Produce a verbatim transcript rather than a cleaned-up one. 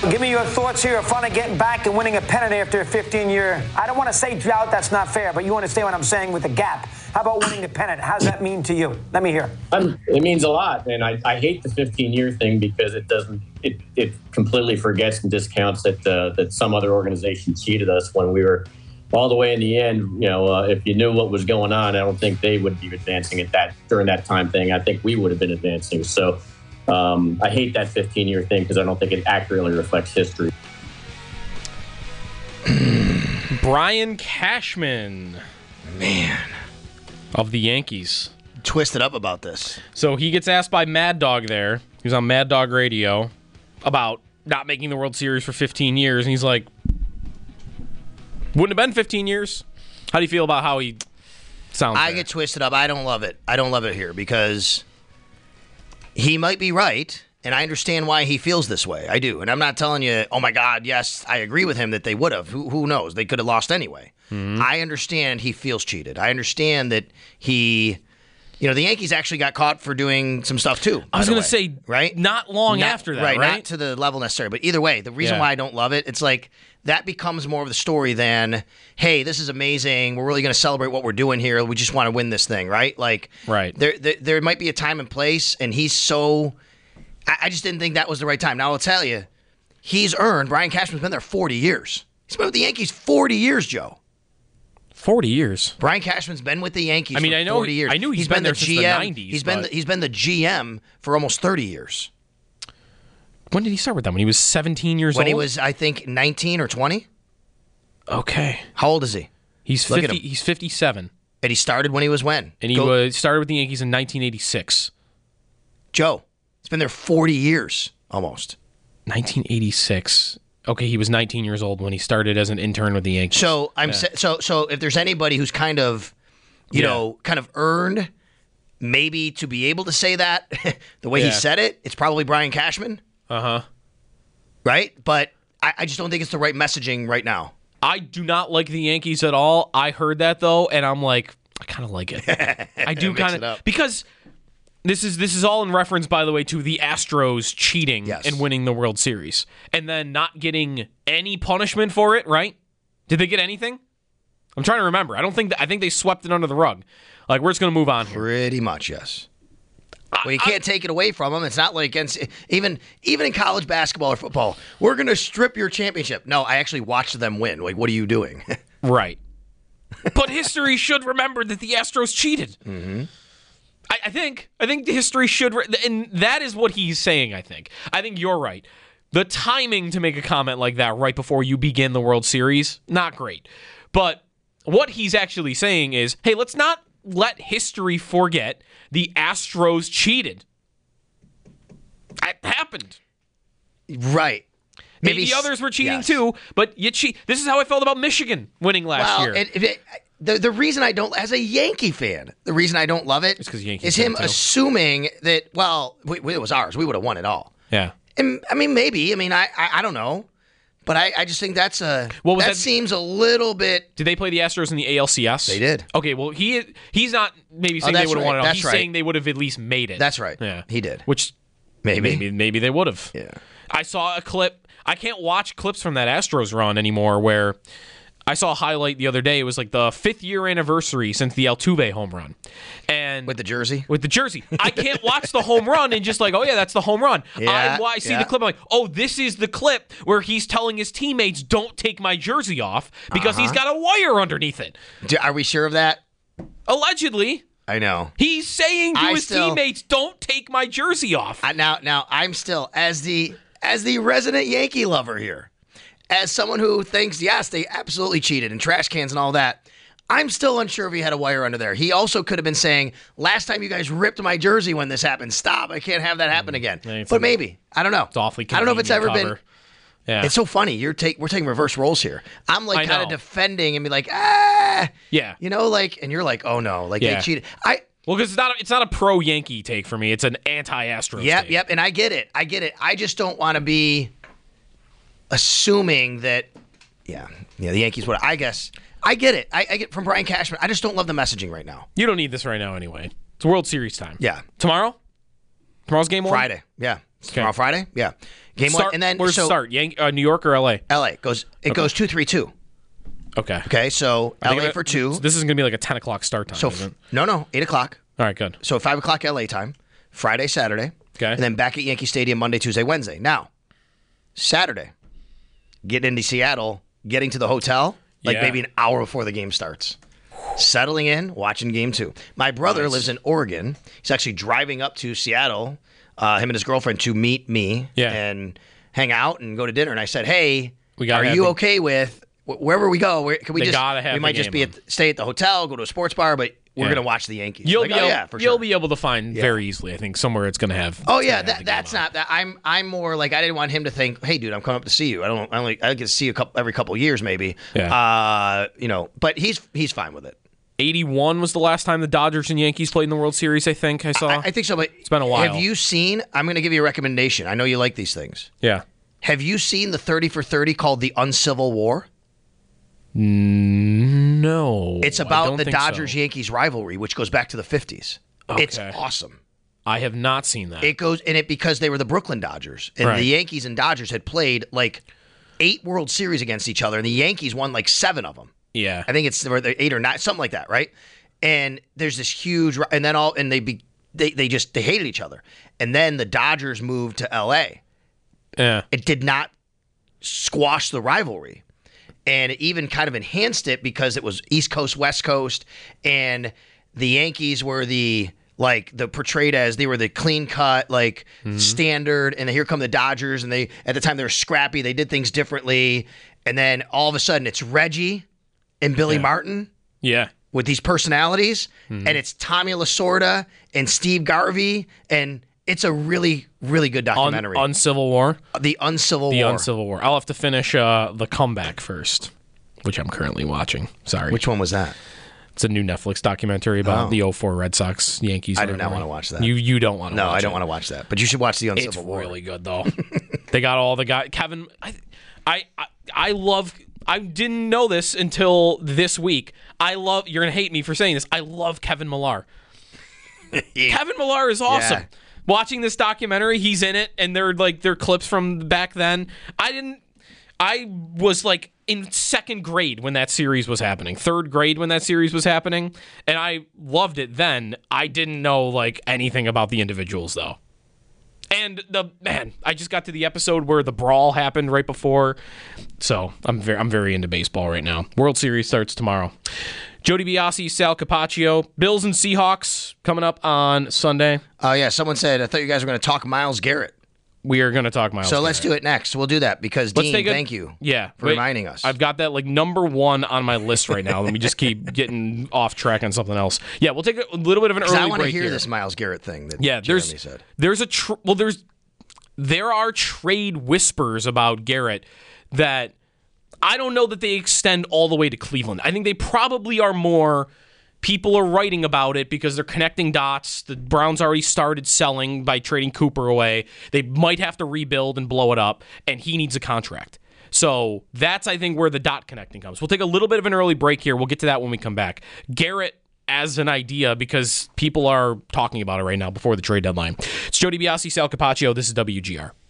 Give me your thoughts here of fun of getting back and winning a pennant after a fifteen-year, I don't want to say drought, that's not fair, but you understand what I'm saying with the gap. How about winning the pennant? How does that mean to you? Let me hear. Um, it means a lot, and I, I hate the fifteen-year thing because it doesn't, it, it completely forgets and discounts that uh, that some other organization cheated us when we were all the way in the end. You know, uh, if you knew what was going on, I don't think they would be advancing at that during that time thing. I think we would have been advancing. So um, I hate that fifteen-year thing because I don't think it accurately reflects history. Brian Cashman. Man. Of the Yankees. Twisted up about this. So he gets asked by Mad Dog there. He was on Mad Dog Radio about not making the World Series for fifteen years. And he's like, wouldn't have been fifteen years. How do you feel about how he sounds I there? get twisted up. I don't love it. I don't love it here because he might be right. And I understand why he feels this way. I do. And I'm not telling you, oh, my God, yes, I agree with him that they would have. Who, who knows? They could have lost anyway. Mm-hmm. I understand he feels cheated. I understand that he, you know, the Yankees actually got caught for doing some stuff, too. I was going to say, right? Not long not, after that, right, right? Not to the level necessary. But either way, the reason yeah. why I don't love it, it's like that becomes more of the story than, hey, this is amazing. We're really going to celebrate what we're doing here. We just want to win this thing, right? Like, right. There, there, there might be a time and place, and he's so... I just didn't think that was the right time. Now, I'll tell you, he's earned, Brian Cashman's been there forty years. He's been with the Yankees forty years, Joe. forty years? Brian Cashman's been with the Yankees I mean, for I know, forty years. I knew he's, he's been, been, there the since G M. the nineties. He's been, the, he's been the G M for almost thirty years. When did he start with them? When he was seventeen years when old? When he was, I think, nineteen or twenty. Okay. How old is he? He's Look fifty. at him. He's fifty-seven. And he started when he was when? And he Go. was started with the Yankees in nineteen eighty-six. Joe, it's been there forty years. Almost. nineteen eighty-six. Okay, he was nineteen years old when he started as an intern with the Yankees. So I'm yeah. so so if there's anybody who's kind of, you yeah. know, kind of earned maybe to be able to say that the way yeah. he said it, it's probably Brian Cashman. Uh huh. Right, but I, I just don't think it's the right messaging right now. I do not like the Yankees at all. I heard that though, and I'm like, I kind of like it. I do kind of because. This is this is all in reference, by the way, to the Astros cheating yes. and winning the World Series, and then not getting any punishment for it. Right? Did they get anything? I'm trying to remember. I don't think that, I think they swept it under the rug. Like we're just going to move on here. Pretty much, yes. I, well, you can't I, take it away from them. It's not like against, even even in college basketball or football, we're going to strip your championship. No, I actually watched them win. Like, what are you doing? Right. But history should remember that the Astros cheated. Mm-hmm. I, I think I think the history should, re- and that is what he's saying, I think. I think you're right. The timing to make a comment like that right before you begin the World Series, not great. But what he's actually saying is, hey, let's not let history forget the Astros cheated. It happened. Right. Maybe, Maybe others were cheating yes. too, but you cheat. This is how I felt about Michigan winning last well, year. It, it, The the reason I don't, as a Yankee fan, the reason I don't love it it's Yankees is him assuming that, well, we, it was ours. We would have won it all. Yeah. And, I mean, maybe. I mean, I I, I don't know. But I, I just think that's a, what was that, that seems a little bit. Did they play the Astros in the A L C S? They did. Okay, well, he he's not maybe saying oh, they would have right. won it all. That's He's right. saying they would have at least made it. That's right. Yeah. He did. Which maybe. Maybe, maybe they would have. Yeah. I saw a clip. I can't watch clips from that Astros run anymore where I saw a highlight the other day. It was like the fifth year anniversary since the Altuve home run. And with the jersey? With the jersey. I can't watch the home run and just like, oh, yeah, that's the home run. Yeah, I, I see yeah. the clip. I'm like, oh, this is the clip where he's telling his teammates, don't take my jersey off because uh-huh. he's got a wire underneath it. Do, are we sure of that? Allegedly. I know. He's saying to I his still, teammates, don't take my jersey off. I, now, now, I'm still, as the as the resident Yankee lover here, as someone who thinks, yes, they absolutely cheated and trash cans and all that, I'm still unsure if he had a wire under there. He also could have been saying, last time you guys ripped my jersey when this happened, stop. I can't have that happen again. Mm, but maybe. I don't know. It's awfully I don't know if it's ever cover. been. Yeah. It's so funny. You're take we're taking reverse roles here. I'm like I kind of know. defending and be like, ah. Yeah. You know, like, and you're like, oh no, like Yeah. they cheated. I. Well, because it's not, a, it's not a pro-Yankee take for me. It's an anti-Astros Yep, take. yep, and I get it. I get it. I just don't want to be assuming that, yeah, yeah, the Yankees would. I guess I get it. I, I get from Brian Cashman. I just don't love the messaging right now. You don't need this right now anyway. It's World Series time. Yeah. Tomorrow? Tomorrow's game one? Friday. Yeah. Tomorrow Friday, yeah. Game Start, one, and then where's so the start? Yan- uh, New York or L A? L A goes. It Okay. goes two three two. Okay. Okay, so I think L A that- for two. This is going to be like a ten o'clock start time. So isn't it? no, no, eight o'clock. All right, good. So five o'clock L A time. Friday, Saturday. Okay. And then back at Yankee Stadium Monday, Tuesday, Wednesday. Now, Saturday, getting into Seattle, getting to the hotel like Yeah. maybe an hour before the game starts. Settling in, watching game two. My brother Nice. lives in Oregon. He's actually driving up to Seattle, uh, him and his girlfriend, to meet me Yeah. and hang out and go to dinner. And I said, hey, We gotta are have you the- okay with wh- wherever we go? Where, can we They just gotta have we the might just game be at, stay at the hotel, go to a sports bar, but we're Yeah. going to watch the Yankees. You'll Like, be oh, able, yeah, for you'll sure. be able to find very easily. I think somewhere it's going to have. Oh it's yeah, gonna have that the game that's on. not that. I'm I'm more like I didn't want him to think, hey, dude, I'm coming up to see you. I don't I only I get to see you a couple every couple of years maybe. Yeah. Uh, you know, but he's he's fine with it. eighty-one was the last time the Dodgers and Yankees played in the World Series. I think I saw. I, I think so. But it's been a while. Have you seen? I'm going to give you a recommendation. I know you like these things. yeah. Have you seen the thirty for thirty called the Uncivil War? No. It's I about don't the think so. Dodgers Yankees rivalry, which goes back to the fifties. It's Okay. awesome. I have not seen that. It goes in it because they were the Brooklyn Dodgers, and Right. the Yankees and Dodgers had played like eight World Series against each other, and the Yankees won like seven of them. yeah. I think it's or they're eight or nine, something like that, right? And there's this huge, and then all, and they be, they they just they hated each other, and then the Dodgers moved to L A. yeah. It did not squash the rivalry, and it even kind of enhanced it because it was East Coast, West Coast, and the Yankees were the like the portrayed as they were the clean cut, like standard, and then here come the Dodgers, and they at the time they were scrappy, they did things differently, and then all of a sudden it's Reggie and Billy Yeah. Martin Yeah. with these personalities, and it's Tommy Lasorda and Steve Garvey, and it's a really, really good On, documentary. on Civil War. the Uncivil The War. Uncivil War. I'll have to finish uh, The Comeback first, which I'm currently watching. Sorry. Which one was that? It's a new Netflix documentary about Oh. the oh four Red Sox Yankees. I do not rivalry. want to watch that. You you don't want to no, watch I don't it. want to watch that. But you should watch the Uncivil It's War. really good though. They got all the guys. Kevin, I, I, I, I love. I didn't know this until this week. I love. You're gonna hate me for saying this. I love Kevin Millar. Kevin Millar is awesome. Yeah. Watching this documentary, he's in it, and they're like they're clips from back then. I didn't. I was like in second grade when that series was happening, third grade when that series was happening, and I loved it then. I didn't know like anything about the individuals though. And the man, I just got to the episode where the brawl happened right before. So I'm very I'm very into baseball right now. World Series starts tomorrow. Jody Biasi, Sal Capaccio, Bills and Seahawks coming up on Sunday. Oh, yeah. Someone said, I thought you guys were going to talk Myles Garrett. We are going to talk Miles. So let's do it next. We'll do that because, Let's Dean, take a- thank you Yeah, for wait, reminding us. I've got that like number one on my list right now. Let me just keep getting off track on something else. Yeah, we'll take a little bit of an 'Cause early I want to break hear here. this Myles Garrett thing that Yeah, Jeremy there's said. there's a tr- well there's there are trade whispers about Garrett that I don't know that they extend all the way to Cleveland. I think they probably are more people are writing about it because they're connecting dots. The Browns already started selling by trading Cooper away. They might have to rebuild and blow it up, and he needs a contract. So that's, I think, where the dot connecting comes. We'll take a little bit of an early break here. We'll get to that when we come back. Garrett as an idea because people are talking about it right now before the trade deadline. It's Jody Biasi, Sal Capaccio. This is W G R.